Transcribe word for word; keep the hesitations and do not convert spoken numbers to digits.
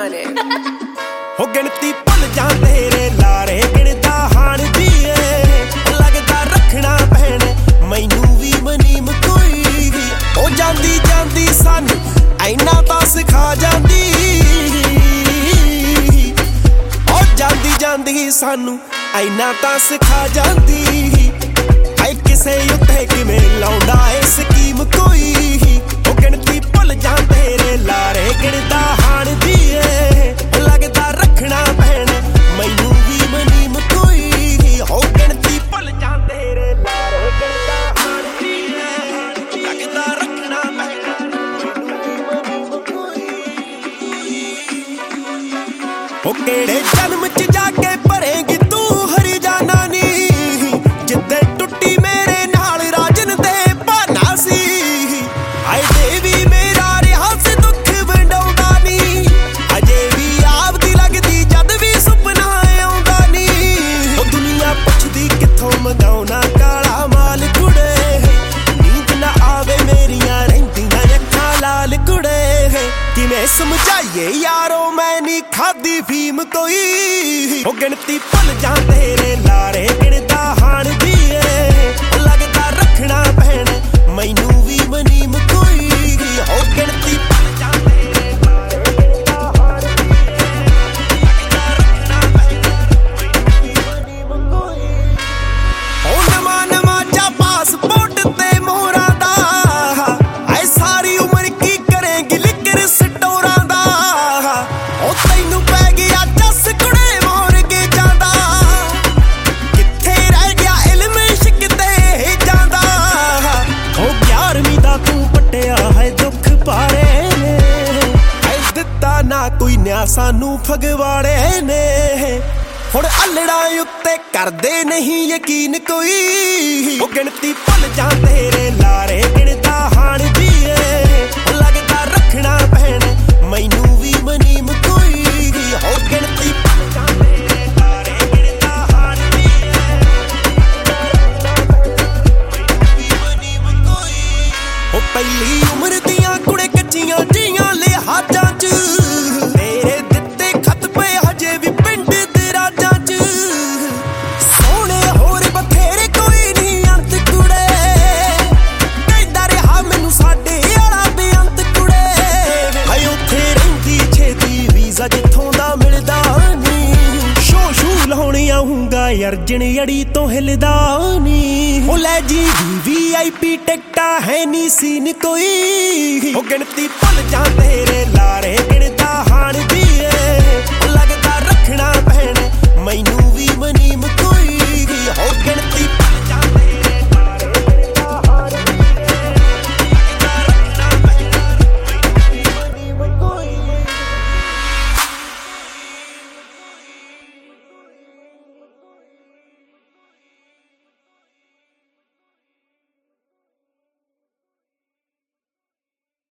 on it. हो गिनती भुल जा तेरे लारे गिनदा हाण दी ए लगदा रखना पैने मैनू भी मनीम कोई भी ओ जांदी जांदी सानू ऐना तां सिखा जांदी ओ जांदी जांदी सानू ऐना तां सिखा जांदी ऐ किसे उत्ते किवें लाउंदा ए स्कीम कोई ओ गिनती भुल जा तेरे लारे गिनदा हाण दी ए लगदा रखना पैना मैनू भी मनीम कोई हो गिनती भुल जा तेरे लारे गिनदा हाण दी ए लगदा रखना पैना मैनू भी मनीम कोई हो केड़े जन्म च जाके भरेंगी तू हरी जाना नी जिद्दे टुट्टी मेरे नाल राजन दे बहाना सी आए देवी मेरा रिहा से दुख वंडाउंदा नी अजे भी आपदी लगदी जद भी सुपना आउंदा नी ओ दुनिया पुछदी किथों मंगाउना काला माल कुड़े नींद ना आवे मेरियां रहिंदियां अखां लाल कुड़े किवें समझाइए यारो मैं नी खादी फीम कोई ओ गिनती भुल जा तेरे लारे गिनदा हाण दी ए लगदा रखना पैना मैनू भी मनीम कोई हो गिनती भुल जा तेरे लारे गिनदा हाण दी ए लगदा रखना पैना मैनू भी मनीम कोई ओ नवा नवा जा पासपोर्ट ते मोहरां दा ऐ सारी उम्र की करेंगी लिकर स्टोरां दा ओ तैनू पै गया जस कुड़े मोर के जांदा किथे रह गया इल्म इश्क ते जांदा ओ ग्यारहवीं दा तू पट्टिया है दुख पारे ने ऐ दित्ता ना कोई न्या सानू फगवाड़े ने हुण अल्लड़ा उत्ते करदे नहीं यकीन कोई ओ गिनती भुल जा तेरे लारे गिनदा हाण दी ए लगदा रखना पैना मैनू भी मनीम कोई हो गिनती भुल जा तेरे लारे गिनदा हाण दी ए मैनू भी मनीम कोई ओ पहली उम्र दियां कुड़े कच्चियां जियां लिहाजां च तेरे दित्ते खत पे हजे भी पिंड दे राजां च सोहणे होर बथेरे कोई नहीं अंत कुड़े कहंदा रहा मैनू साडे आला बेअंत कुड़े हाय उत्थे रहिंदी छेती वीज़ा जिथों दा मिलदा नी शो शू लाउणी आऊंगा अर्जन अड़ी तो हिलदा नी ओ लै जी वी आई पी टिकटा है नी सीन कोई ओ गिनती भुल जा तेरे लारे गिनदा